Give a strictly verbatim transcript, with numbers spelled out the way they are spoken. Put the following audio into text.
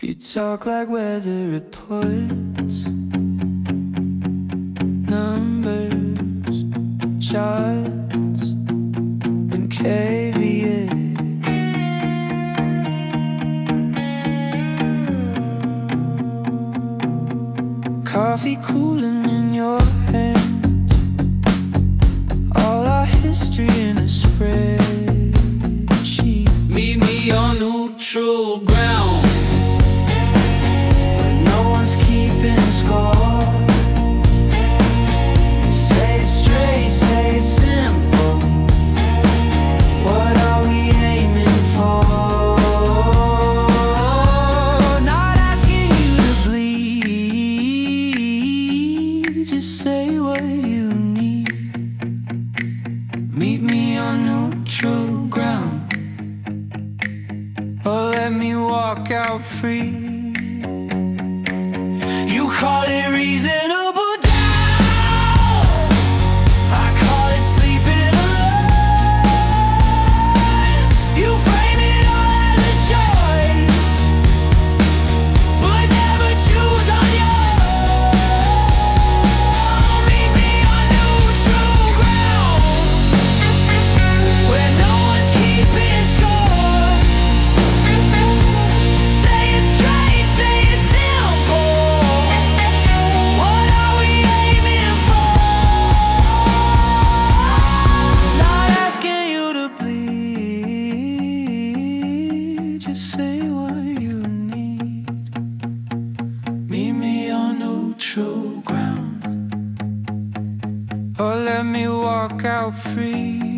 You talk like weather reports, numbers, charts, and caveats. Coffee cooling in your hands, all our history in a spreadsheet. Meet me on neutral ground. Say it straight, say it simple. What are we aiming for? Not asking you to bleed, just say what you need. Meet me on neutral ground, or let me walk out free. You call it reasonable doubt, I call it sleeping alone. You frame it all as a choice, but never choose on your own. Meet me on neutral ground, where no one's keeping score. Say it straight, say it simple. Just say what you need. Meet me on neutral ground, or let me walk out free.